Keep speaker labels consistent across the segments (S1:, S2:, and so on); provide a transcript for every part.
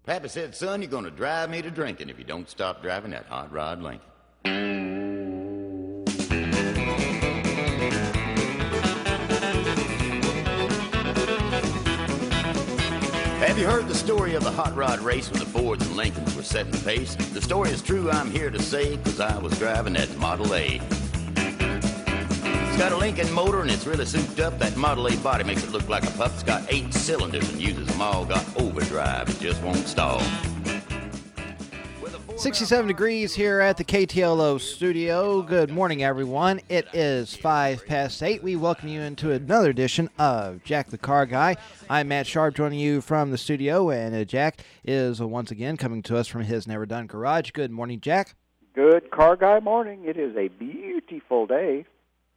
S1: Pappy said, son, you're going to drive me to drinking if you don't stop driving that hot rod Lincoln. Have you heard the story of the hot rod race when the Fords and Lincolns were setting the pace? The story is true, I'm here to say, because I was driving that Model A. It's got a Lincoln motor and it's really souped up. That Model A body makes it look like a pup. It's got 8 cylinders and uses them all. Got overdrive, it just won't stall.
S2: 67 degrees here at the KTLO studio. Good morning, everyone. It is 5 past 8. We welcome you into another edition of Jack the Car Guy. I'm Matt Sharp, joining you from the studio, and Jack is once again coming to us from his Never Done Garage. Good morning, Jack.
S3: Good Car Guy morning. It is a beautiful day.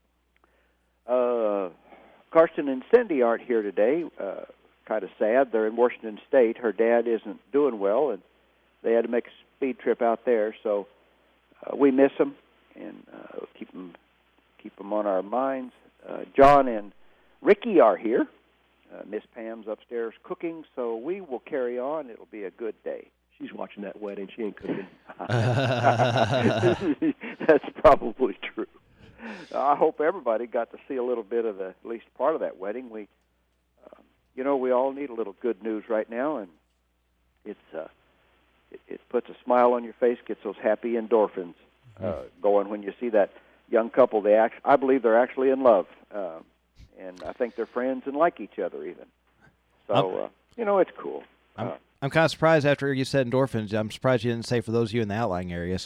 S3: Karsten and Cindy aren't here today. Kind of sad. They're in Washington State. Her dad isn't doing well, and they had to make a speed trip out there. So we miss them and keep them on our minds. John and Ricky are here. Miss Pam's upstairs cooking, so we will carry on. It'll be a good day.
S4: She's watching that wedding. She ain't cooking.
S3: That's probably true. I hope everybody got to see a little bit of at least part of that wedding. We all need a little good news right now, and it puts a smile on your face, gets those happy endorphins going when you see that young couple. I believe they're actually in love, and I think they're friends and like each other even. So it's cool.
S2: I'm kind of surprised after you said endorphins. I'm surprised you didn't say for those of you in the outlying areas.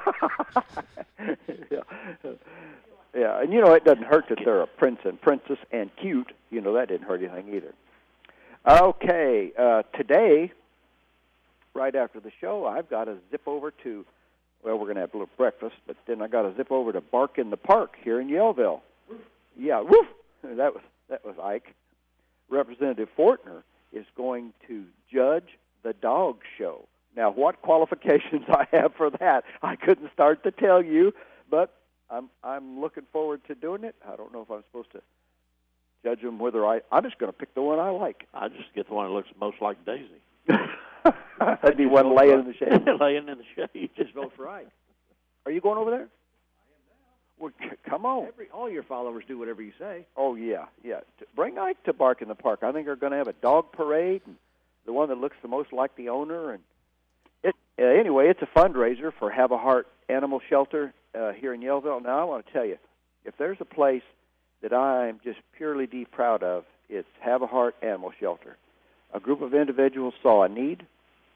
S3: Yeah, and it doesn't hurt that they're a prince and princess and cute. That didn't hurt anything either. Okay, today, right after the show, I've got to zip over to, we're going to have a little breakfast, but then I got to zip over to Bark in the Park here in Yellville. Yeah, woof! That was Ike. Representative Fortner is going to judge the dog show. Now, what qualifications I have for that, I couldn't start to tell you, but I'm looking forward to doing it. I don't know if I'm supposed to judge them I'm just going to pick the one I like.
S4: I just get the one that looks most like Daisy.
S3: That'd be one laying in the shade.
S4: Laying in the shade.
S3: Just vote for Ike. Are you going over there? I am now. Well, come on.
S4: All your followers do whatever you say.
S3: Oh, yeah. Bring Ike to Bark in the Park. I think they're going to have a dog parade, and the one that looks the most like the owner. And anyway, it's a fundraiser for Have a Heart Animal Shelter here in Yellville. Now, I want to tell you, if there's a place that I'm just purely deep proud of, it's Have a Heart Animal Shelter. A group of individuals saw a need,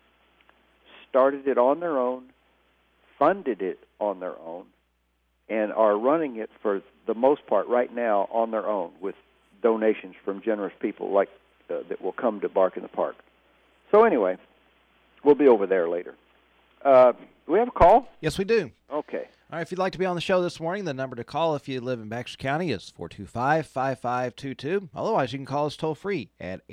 S3: started it on their own, funded it on their own, and are running it for the most part right now on their own with donations from generous people like that will come to Bark in the Park. So anyway, we'll be over there later. Do we have a call?
S2: Yes, we do.
S3: Okay.
S2: All right, if you'd like to be on the show this morning, the number to call if you live in Baxter County is 425-5522. Otherwise, you can call us toll-free at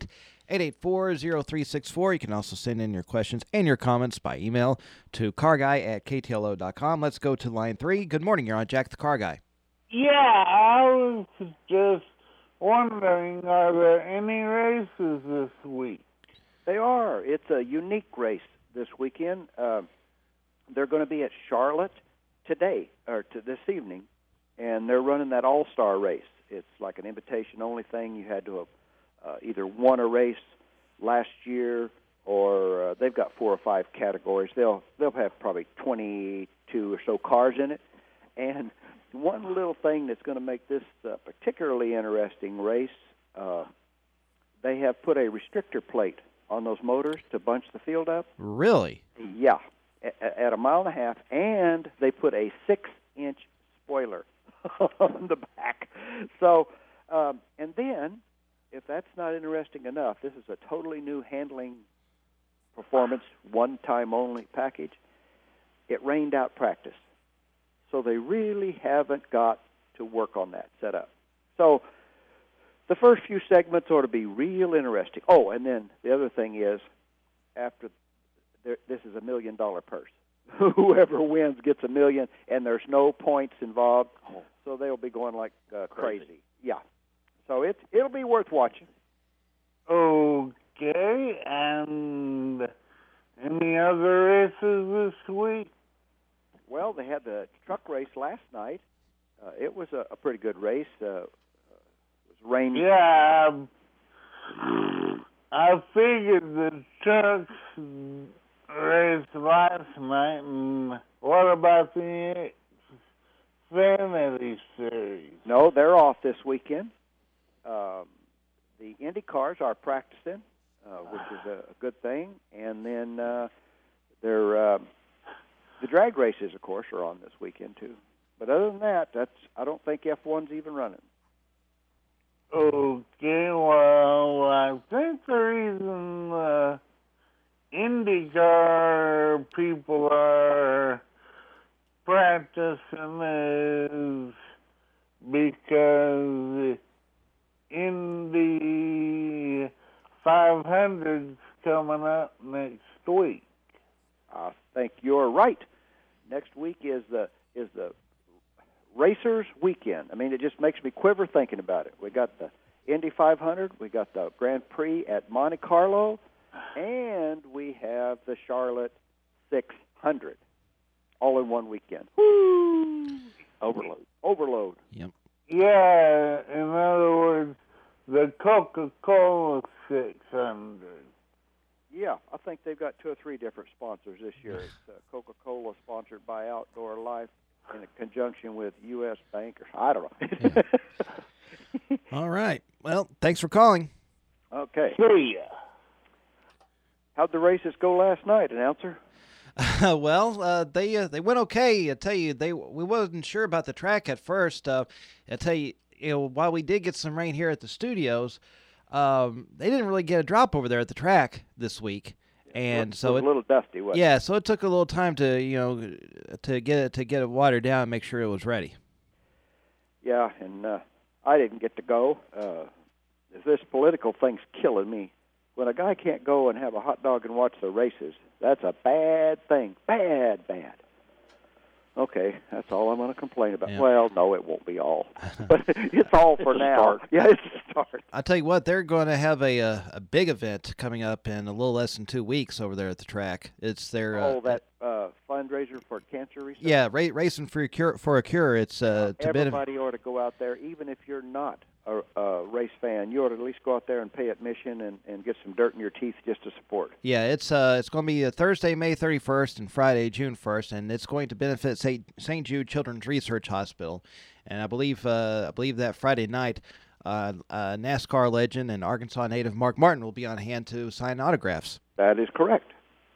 S2: 888-884-0364. You can also send in your questions and your comments by email to carguy@ktlo.com. Let's go to line 3. Good morning. You're on Jack the Car Guy.
S5: Yeah, I was just wondering, are there any races this week?
S3: They are. It's a unique race this weekend. They're going to be at Charlotte today, or this evening, and they're running that all-star race. It's like an invitation-only thing. You had to have either won a race last year, or they've got 4 or 5 categories. They'll have probably 22 or so cars in it. And one little thing that's going to make this a particularly interesting race, they have put a restrictor plate on those motors to bunch the field up.
S2: Really?
S3: Yeah. At a mile and a half, and they put a 6-inch spoiler on the back. So, and then, if that's not interesting enough, this is a totally new handling performance, one-time only package. It rained out practice. So they really haven't got to work on that setup. So the first few segments ought to be real interesting. Oh, and then the other thing is, after this is $1 million purse. Whoever wins gets $1 million, and there's no points involved, so they'll be going like crazy. Yeah, so it'll be worth watching.
S5: Okay, and Any other races this week?
S3: Well, they had the truck race last night. It was a pretty good race. It was rainy.
S5: Yeah, I figured the trucks race last night, and what about the Xfinity Series?
S3: No, they're off this weekend. The Indy cars are practicing, which is a good thing. And then the drag races, of course, are on this weekend, too. But other than that, I don't think F1's even running.
S5: Okay, well, I think the reason IndyCar people are practicing is because Indy 500's coming up next week.
S3: I think you're right. Next week is the Racers Weekend. I mean, it just makes me quiver thinking about it. We got the Indy 500, we got the Grand Prix at Monte Carlo, and we have the Charlotte 600, all in one weekend. Woo! Overload.
S2: Yep.
S5: Yeah, in other words, the Coca-Cola 600.
S3: Yeah, I think they've got 2 or 3 different sponsors this year. It's Coca-Cola sponsored by Outdoor Life in conjunction with U.S. Bank. I don't know.
S2: All right. Well, thanks for calling.
S3: Okay.
S5: See ya.
S3: How'd the races go last night, announcer?
S2: Well, they went okay. I tell you, we wasn't sure about the track at first. I tell you, while we did get some rain here at the studios, they didn't really get a drop over there at the track this week, and so
S3: it was a little dusty, wasn't it?
S2: Yeah, so it took a little time to to get it watered down and make sure it was ready.
S3: Yeah, and I didn't get to go. This political thing's killing me. When a guy can't go and have a hot dog and watch the races, that's a bad thing. Bad. Okay, that's all I'm going to complain about.
S2: Yeah.
S3: Well, no, it won't be all. But it's all for now. Yeah, it's a start.
S2: I tell you what, they're going to have a big event coming up in a little less than 2 weeks over there at the track. It's their
S3: that fundraiser for cancer research?
S2: Yeah, racing for a cure. It's to
S3: everybody ought to go out there, even if you're not a race fan. You ought to at least go out there and pay admission and get some dirt in your teeth just to support.
S2: Yeah, it's going to be Thursday, May 31st, and Friday, June 1st, and it's going to benefit St. Jude Children's Research Hospital. And I believe that Friday night, NASCAR legend and Arkansas native Mark Martin will be on hand to sign autographs.
S3: That is correct.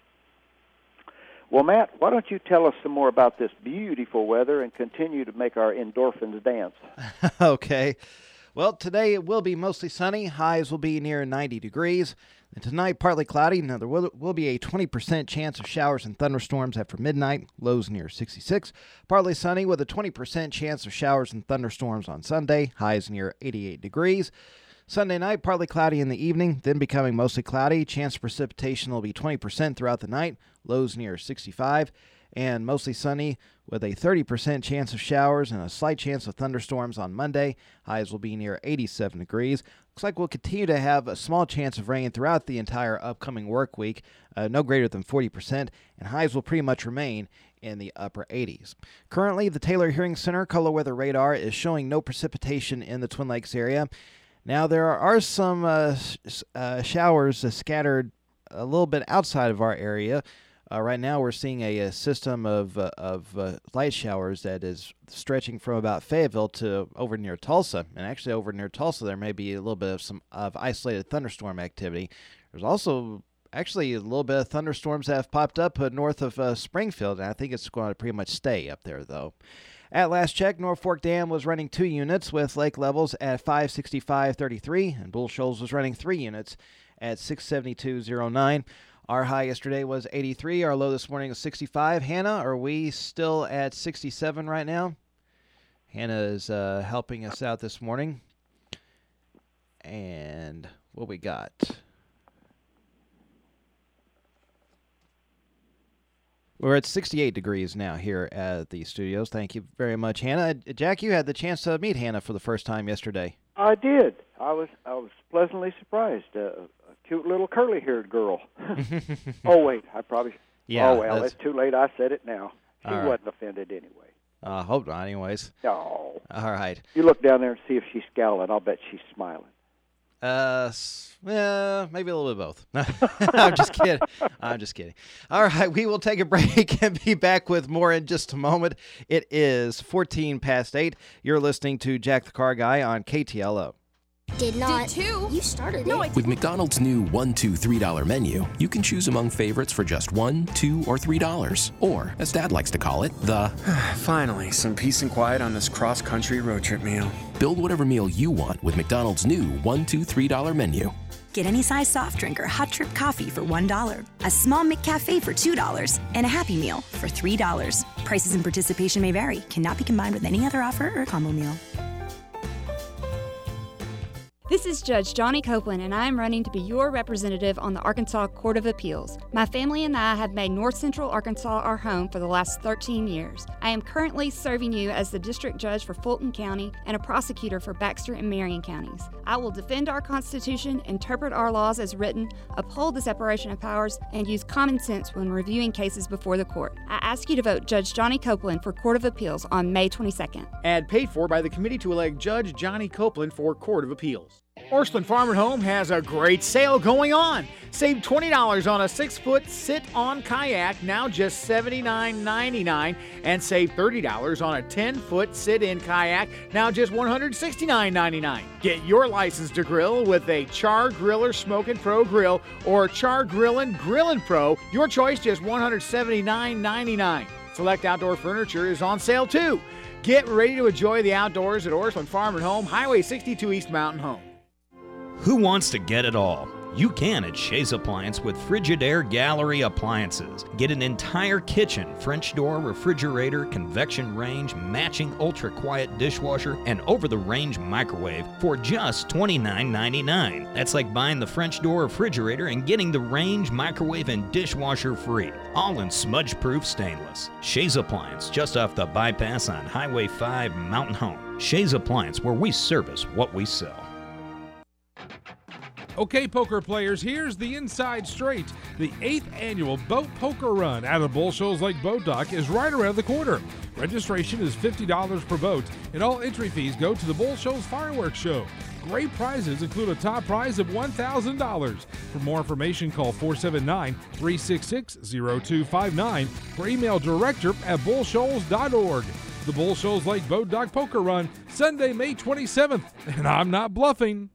S3: Well, Matt, why don't you tell us some more about this beautiful weather and continue to make our endorphins dance?
S2: Okay. Well, today it will be mostly sunny. Highs will be near 90 degrees. And tonight, partly cloudy. Now, there will be a 20% chance of showers and thunderstorms after midnight. Lows near 66. Partly sunny with a 20% chance of showers and thunderstorms on Sunday. Highs near 88 degrees. Sunday night, partly cloudy in the evening, then becoming mostly cloudy. Chance of precipitation will be 20% throughout the night. Lows near 65. And mostly sunny with a 30% chance of showers and a slight chance of thunderstorms on Monday. Highs will be near 87 degrees. Looks like we'll continue to have a small chance of rain throughout the entire upcoming work week, no greater than 40%, and highs will pretty much remain in the upper 80s. Currently, the Taylor Hearing Center color weather radar is showing no precipitation in the Twin Lakes area. Now, there are some showers scattered a little bit outside of our area. Right now, we're seeing a system of light showers that is stretching from about Fayetteville to over near Tulsa. And actually, over near Tulsa, there may be a little bit of isolated thunderstorm activity. There's also actually a little bit of thunderstorms that have popped up north of Springfield, and I think it's going to pretty much stay up there, though. At last check, North Fork Dam was running 2 units with lake levels at 565.33, and Bull Shoals was running 3 units at 672.09. Our high yesterday was 83. Our low this morning was 65. Hannah, are we still at 67 right now? Hannah is helping us out this morning. And what we got? We're at 68 degrees now here at the studios. Thank you very much, Hannah. Jack, you had the chance to meet Hannah for the first time yesterday.
S3: I did. I was pleasantly surprised. A cute little curly-haired girl. Oh, wait, I probably.
S2: Yeah.
S3: Oh, well, it's too late. I said it now. She
S2: All right.
S3: wasn't offended anyway.
S2: Hope not, anyways.
S3: No.
S2: All right.
S3: You look down there and see if she's scowling. I'll bet she's smiling.
S2: Maybe a little bit of both. I'm just kidding. I'm just kidding. All right, we will take a break and be back with more in just a moment. It is 14 past 8. You're listening to Jack the Car Guy on KTLO.
S6: Did not.
S7: Did too.
S6: You started
S7: No,
S6: it.
S7: I
S8: With McDonald's new $1, $2, $3 menu, you can choose among favorites for just $1, $2, or $3. Or, as Dad likes to call it, the
S9: Finally, some peace and quiet on this cross-country road trip meal.
S8: build whatever meal you want with McDonald's new $1, $2, $3 menu.
S10: Get any size soft drink or hot trip coffee for $1, a small McCafe for $2, and a Happy Meal for $3. Prices and participation may vary. Cannot be combined with any other offer or combo meal.
S11: This is Judge Johnny Copeland, and I am running to be your representative on the Arkansas Court of Appeals. My family and I have made North Central Arkansas our home for the last 13 years. I am currently serving you as the district judge for Fulton County and a prosecutor for Baxter and Marion counties. I will defend our Constitution, interpret our laws as written, uphold the separation of powers, and use common sense when reviewing cases before the court. I ask you to vote Judge Johnny Copeland for Court of Appeals on May 22nd.
S12: Ad paid for by the committee to elect Judge Johnny Copeland for Court of Appeals. Orstland Farm and Home has a great sale going on. Save $20 on a 6-foot sit-on kayak, now just $79.99, and save $30 on a 10-foot sit-in kayak, now just $169.99. Get your license to grill with a Char Griller Smokin' Pro grill or Char Grillin' Pro. Your choice, just $179.99. Select outdoor furniture is on sale too. Get ready to enjoy the outdoors at Orstland Farm and Home, Highway 62 East Mountain Home.
S13: Who wants to get it all? You can at Shays Appliance with Frigidaire Gallery Appliances. Get an entire kitchen, French door, refrigerator, convection range, matching ultra-quiet dishwasher, and over-the-range microwave for just $29.99. That's like buying the French door refrigerator and getting the range, microwave, and dishwasher free. All in smudge-proof stainless. Shays Appliance, just off the bypass on Highway 5 Mountain Home. Shays Appliance, where we service what we sell.
S14: Okay, poker players, here's the inside straight. The 8th annual Boat Poker Run out of Bull Shoals Lake Boat Dock is right around the corner. Registration is $50 per boat, and all entry fees go to the Bull Shoals Fireworks Show. Great prizes include a top prize of $1,000. For more information, call 479-366-0259 or email director@bullshoals.org. The Bull Shoals Lake Boat Dock Poker Run, Sunday, May 27th, and I'm not bluffing.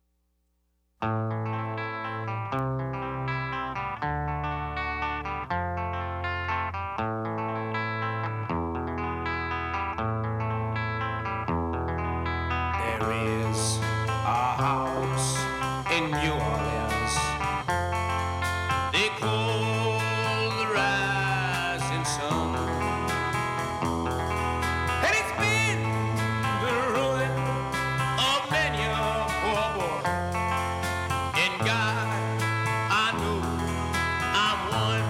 S15: There is a house in New Orleans they call the Rising Sun, and it's been the ruin of many a poor boy. And God, I know I'm one.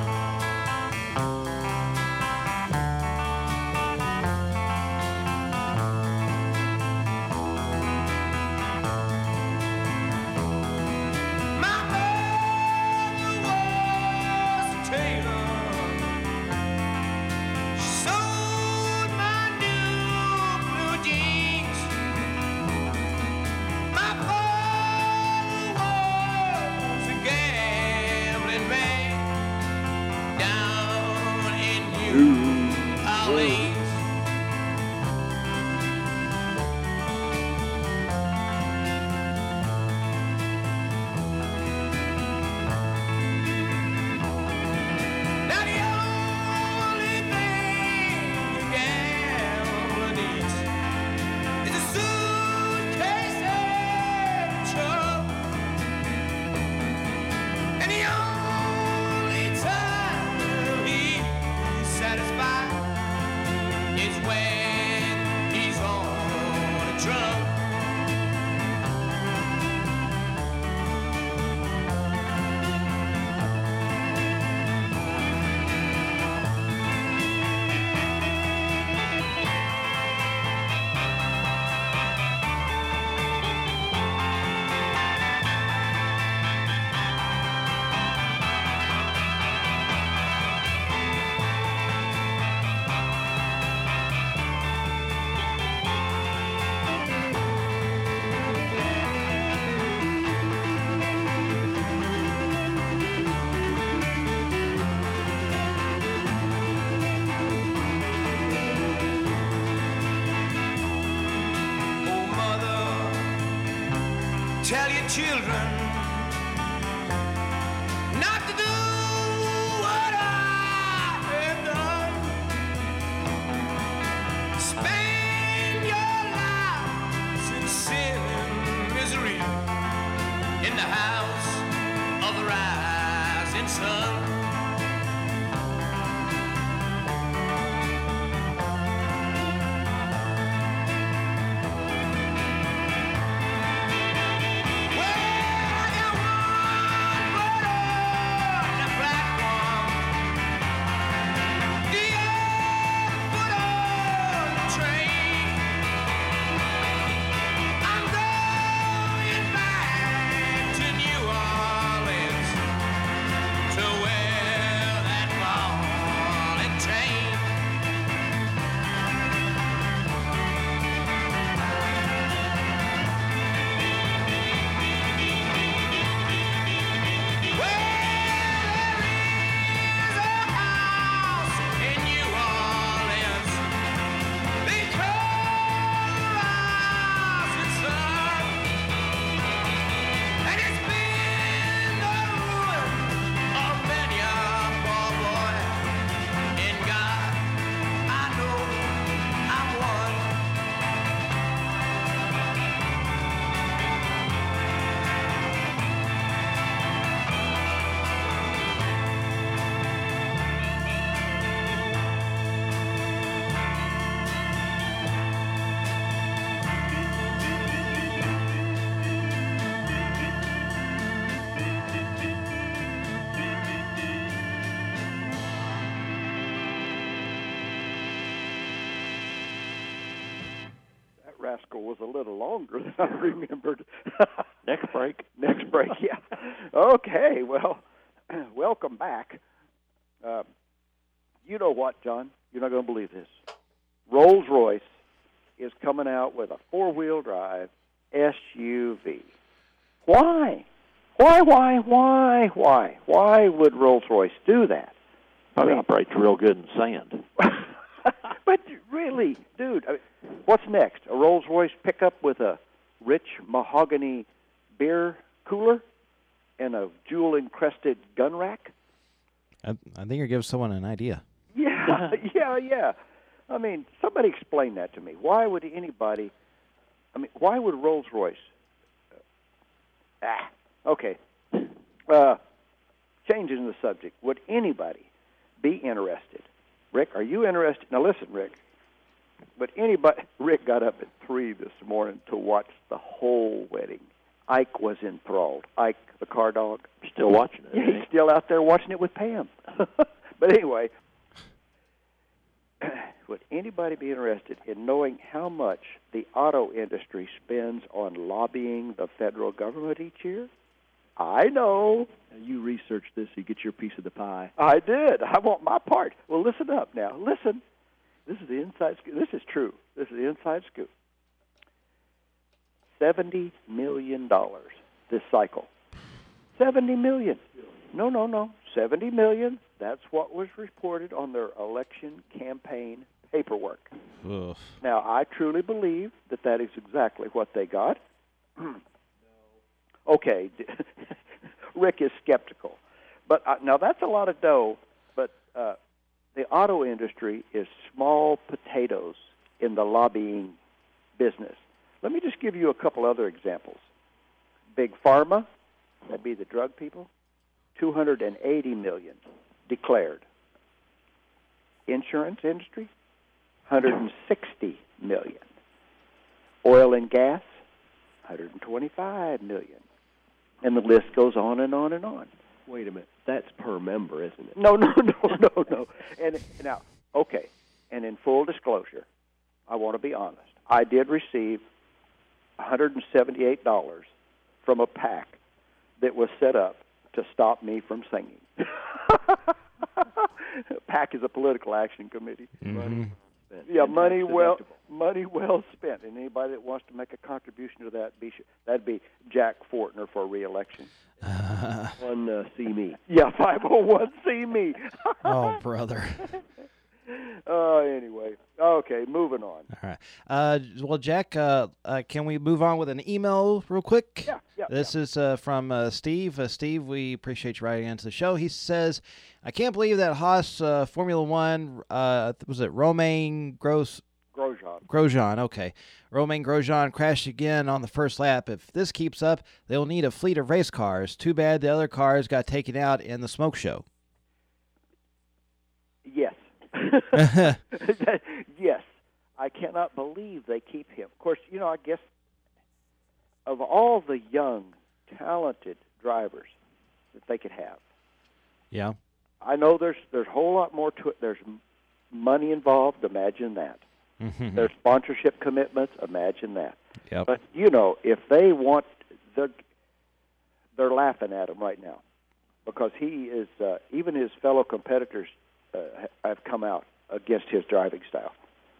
S15: children not to do what I have done. Spend your lives in sin and misery in the house of the rising sun.
S3: Rascal was a little longer than I remembered.
S4: Next break.
S3: Next break, yeah. Okay, well, welcome back. You know what, John? You're not going to believe this. Rolls-Royce is coming out with a four-wheel drive SUV. Why? Why would Rolls-Royce do that?
S4: Probably operates real good in sand.
S3: But really, dude, what's next? A Rolls-Royce pickup with a rich mahogany beer cooler and a jewel-encrusted gun rack?
S2: I think you're giving someone an idea.
S3: Yeah. I mean, somebody explain that to me. Why would Rolls-Royce? Okay. Changing the subject. Would anybody be interested? Rick, are you interested? Now listen, Rick. Rick got up at 3 this morning to watch the whole wedding. Ike was enthralled. Ike, the car dog.
S4: Still watching it.
S3: Yeah, he's still out there watching it with Pam. But anyway, would anybody be interested in knowing how much the auto industry spends on lobbying the federal government each year? I know.
S4: You researched this, you get your piece of the pie.
S3: I did. I want my part. Well, listen up now. Listen. This is the inside scoop. This is true. This is the inside scoop. $70 million this cycle. $70 million. No. $70 million. That's what was reported on their election campaign paperwork.
S2: Ugh.
S3: Now, I truly believe that is exactly what they got. Okay. Rick is skeptical. But now that's a lot of dough, but the auto industry is small potatoes in the lobbying business. Let me just give you a couple other examples. Big Pharma, that'd be the drug people, $280 million declared. Insurance industry, $160 million. Oil and gas, $125 million. And the list goes on and on and on.
S4: Wait a minute. That's per member, isn't it?
S3: No. And now, okay, and in full disclosure, I want to be honest. I did receive $178 from a PAC that was set up to stop me from singing. PAC is a political action committee.
S2: Mm-hmm.
S3: Yeah, money well spent. And anybody that wants to make a contribution to that, that'd be Jack Fortner for re-election.
S4: See me.
S3: Yeah, 501 see me.
S2: Oh, brother.
S3: Anyway, okay, moving on.
S2: All right. Well, Jack, can we move on with an email real quick?
S3: Yeah.
S2: This is from Steve. Steve, we appreciate you writing into the show. He says, I can't believe that Haas Formula One, was it Romain Grosjean? Grosjean, okay. Romain Grosjean crashed again on the first lap. If this keeps up, they'll need a fleet of race cars. Too bad the other cars got taken out in the smoke show.
S3: Yes. Yes. I cannot believe they keep him. Of course, I guess of all the young, talented drivers that they could have.
S2: Yeah.
S3: I know there's a whole lot more to it. There's money involved. Imagine that.
S2: Mm-hmm.
S3: There's sponsorship commitments. Imagine that.
S2: Yep.
S3: But, if they want, they're laughing at him right now because he is, even his fellow competitors have come out against his driving style.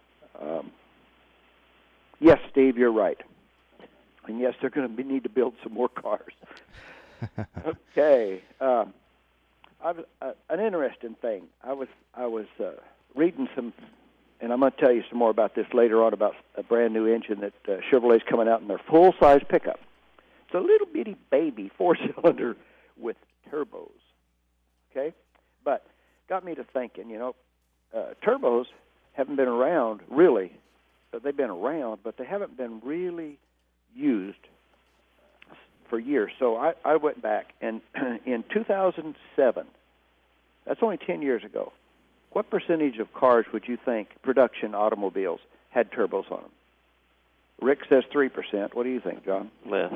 S3: Yes, Steve, you're right. And yes, they're going to need to build some more cars. Okay. An interesting thing. I was reading some, and I'm going to tell you some more about this later on about a brand new engine that Chevrolet's coming out in their full-size pickup. It's a little bitty baby 4-cylinder with turbos. Okay, but got me to thinking. Turbos haven't been around really. They've been around, but they haven't been really used for years. So I went back, and in 2007, that's only 10 years ago, what percentage of cars would you think, production automobiles, had turbos on them? Rick says 3%. What do you think, John?
S4: Less.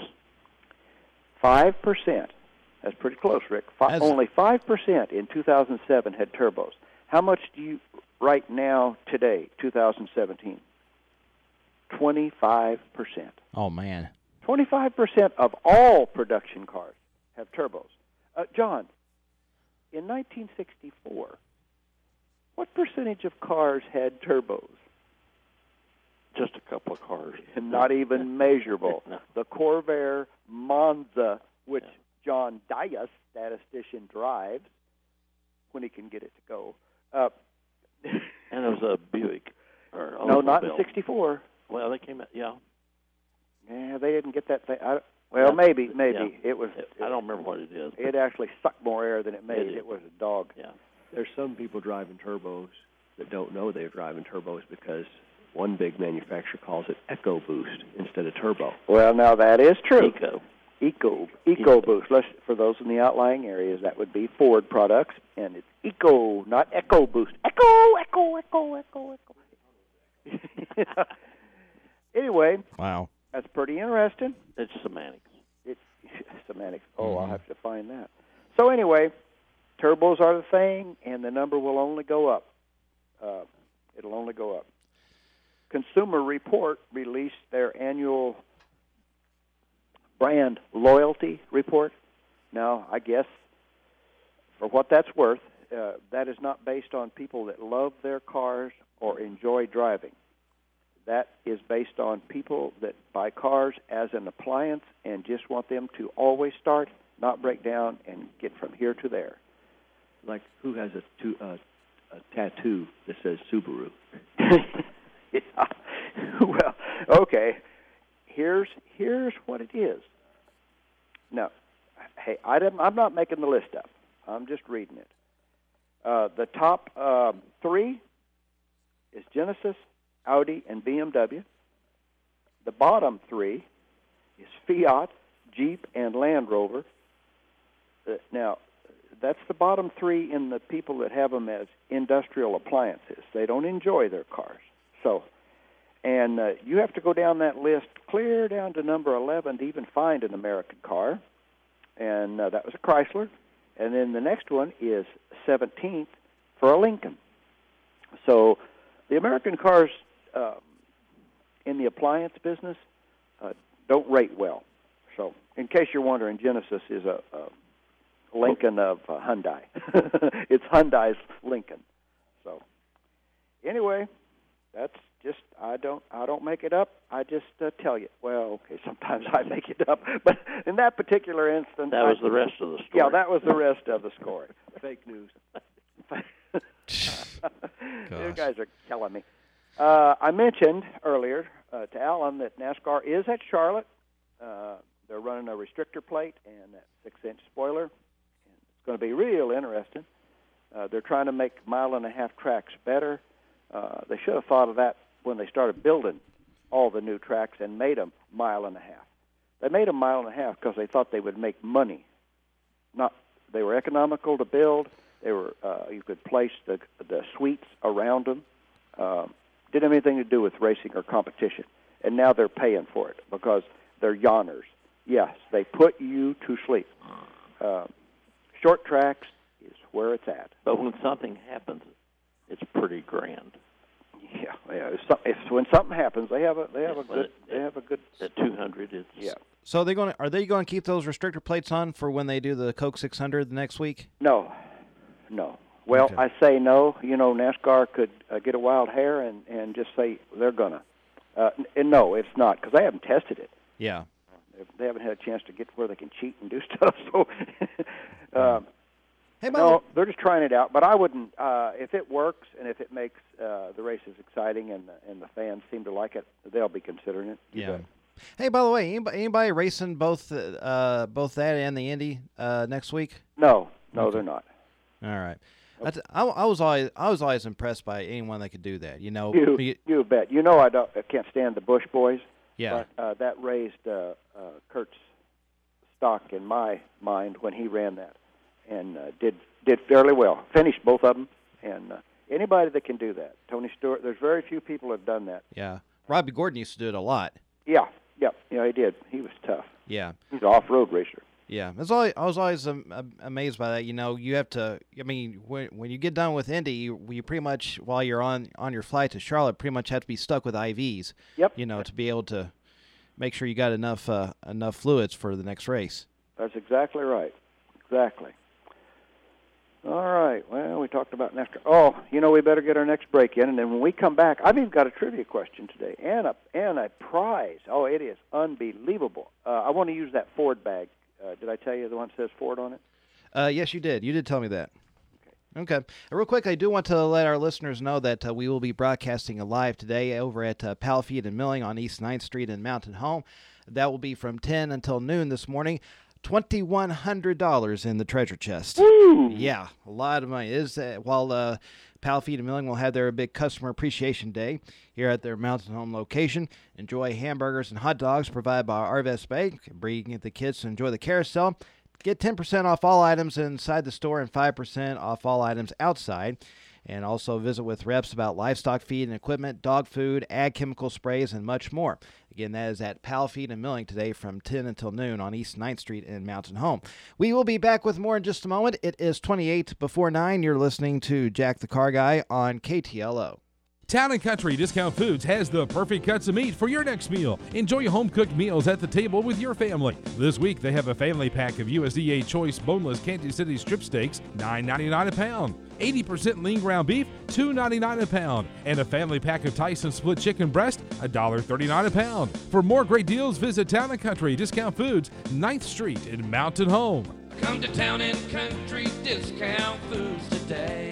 S3: 5%. That's pretty close, Rick. Only 5% in 2007 had turbos. How much do you, right now, today, 2017? 25%.
S2: Oh, man.
S3: 25% of all production cars have turbos. John, in 1964, what percentage of cars had turbos?
S4: Just a couple of cars.
S3: Not even measurable.
S4: No.
S3: The Corvair Monza, which John Dias, statistician, drives when he can get it to go.
S4: And it was a Buick.
S3: No, not in 64.
S4: Well, they came out,
S3: Yeah, they didn't get that thing. Maybe.
S4: Yeah.
S3: It was.
S4: I don't remember what it is.
S3: It actually sucked more air than it made.
S4: It
S3: It was a dog.
S4: Yeah.
S6: There's some people driving turbos that don't know they're driving turbos because one big manufacturer calls it Eco Boost instead of turbo.
S3: Well, now that is true.
S4: Eco
S3: Boost. For those in the outlying areas, that would be Ford products, and it's Eco, not Eco Boost. Eco. Anyway.
S2: Wow.
S3: That's pretty interesting.
S4: It's semantics.
S3: It's semantics. Oh, I'll have to find that. So anyway, turbos are the thing, and the number will only go up. It'll only go up. Consumer Report released their annual brand loyalty report. Now, I guess, for what that's worth, that is not based on people that love their cars or enjoy driving. That is based on people that buy cars as an appliance and just want them to always start, not break down, and get from here to there.
S6: Like who has a tattoo that says Subaru?
S3: Yeah. Well, okay. Here's what it is. Now, hey, I'm not making the list up. I'm just reading it. The top 3 is Genesis, Audi, and BMW. The bottom 3 is Fiat, Jeep, and Land Rover. Now, that's the bottom 3 in the people that have them as industrial appliances. They don't enjoy their cars. So, and you have to go down that list clear down to number 11 to even find an American car. And that was a Chrysler. And then the next one is 17th for a Lincoln. So the American cars in the appliance business don't rate well. So in case you're wondering, Genesis is a Lincoln of Hyundai. It's Hyundai's Lincoln. So anyway, that's just I don't make it up. I just tell you. Well, okay, sometimes I make it up, but in that particular instance,
S4: that was the rest of the story.
S3: Yeah, that was the rest of the story.
S6: Fake news.
S3: You guys are killing me. I mentioned earlier to Alan that NASCAR is at Charlotte They're running a restrictor plate and that 6-inch spoiler. And it's going to be real interesting. They're trying to make 1.5-mile tracks better. They should have thought of that when they started building all the new tracks and made them 1.5 miles. They made them 1.5 miles because they thought they would make money. They were economical to build. They were you could place the suites around them. Didn't have anything to do with racing or competition. And now they're paying for it because they're yawners. Yes, they put you to sleep. Short tracks is where it's at.
S4: But when something happens, it's pretty grand.
S3: Yeah. When something happens, they have a good.
S4: At 200, it's
S3: yeah.
S2: So are they going to keep those restrictor plates on for when they do the Coke 600 the next week?
S3: No. Well, okay. I say no. You know, NASCAR could get a wild hair and just say they're gonna. And no, it's not because they haven't tested it.
S2: Yeah.
S3: They haven't had a chance to get to where they can cheat and do stuff. So,
S2: hey,
S3: no, they're just trying it out. But I wouldn't. If it works and if it makes the races exciting and the fans seem to like it, they'll be considering it.
S2: Yeah. Hey, by the way, anybody racing both that and the Indy next week?
S3: No, they're not.
S2: All right. I was always impressed by anyone that could do that. You know,
S3: you bet. You know, I can't stand the Busch boys.
S2: Yeah.
S3: But that raised Kurt's stock in my mind when he ran that, and did fairly well. Finished both of them, and anybody that can do that. Tony Stewart. There's very few people that have done that.
S2: Yeah. Robbie Gordon used to do it a lot.
S3: Yeah. He did. He was tough.
S2: Yeah.
S3: He's an off-road racer.
S2: Yeah, I was always amazed by that. You know, you have to. I mean, when you get done with Indy, you pretty much while you're on your flight to Charlotte, pretty much have to be stuck with IVs.
S3: Yep.
S2: You know, to be able to make sure you got enough fluids for the next race.
S3: That's exactly right. Exactly. All right. Well, we talked about NASCAR. Oh, you know, we better get our next break in, and then when we come back, I've even got a trivia question today and a prize. Oh, it is unbelievable. I want to use that Ford bag. Did I tell you the one that says Ford on it?
S2: Yes, you did. You did tell me that. Okay. Real quick, I do want to let our listeners know that we will be broadcasting live today over at Powell Feed and Milling on East 9th Street in Mountain Home. That will be from 10 until noon this morning. $2,100 in the treasure chest.
S3: Woo!
S2: Yeah, a lot of money. While Powell Feed and Milling will have their big customer appreciation day here at their Mountain Home location. Enjoy hamburgers and hot dogs provided by Arvest Bay. Bring the kids to enjoy the carousel. Get 10% off all items inside the store and 5% off all items outside. And also visit with reps about livestock feed and equipment, dog food, ag chemical sprays, and much more. Again, that is at Powell Feed and Milling today from 10 until noon on East 9th Street in Mountain Home. We will be back with more in just a moment. It is 28 before 9. You're listening to Jack the Car Guy on KTLO.
S14: Town & Country Discount Foods has the perfect cuts of meat for your next meal. Enjoy home-cooked meals at the table with your family. This week, they have a family pack of USDA Choice Boneless Kansas City strip steaks, $9.99 a pound. 80% lean ground beef, $2.99 a pound. And a family pack of Tyson split chicken breast, $1.39 a pound. For more great deals, visit Town & Country Discount Foods, 9th Street in Mountain Home.
S15: Come to Town & Country Discount Foods today.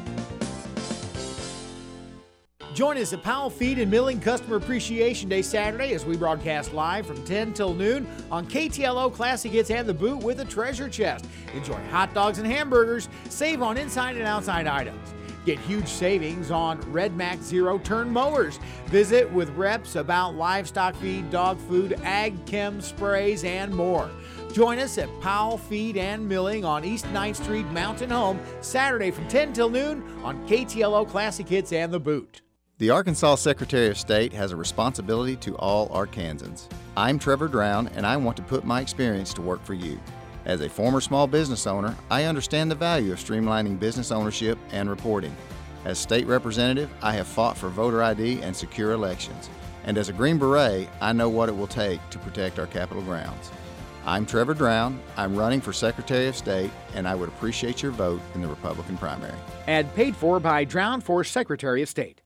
S12: Join us at Powell Feed and Milling Customer Appreciation Day Saturday as we broadcast live from 10 till noon on KTLO Classic Hits and The Boot with a treasure chest. Enjoy hot dogs and hamburgers. Save on inside and outside items. Get huge savings on Red Max zero-turn mowers. Visit with reps about livestock feed, dog food, ag chem sprays, and more. Join us at Powell Feed and Milling on East 9th Street, Mountain Home, Saturday from 10 till noon on KTLO Classic Hits and The Boot.
S7: The Arkansas Secretary of State has a responsibility to all Arkansans. I'm Trevor Drown, and I want to put my experience to work for you. As a former small business owner, I understand the value of streamlining business ownership and reporting. As state representative, I have fought for voter ID and secure elections. And as a Green Beret, I know what it will take to protect our Capitol grounds. I'm Trevor Drown. I'm running for Secretary of State, and I would appreciate your vote in the Republican primary.
S12: Ad paid for by Drown for Secretary of State.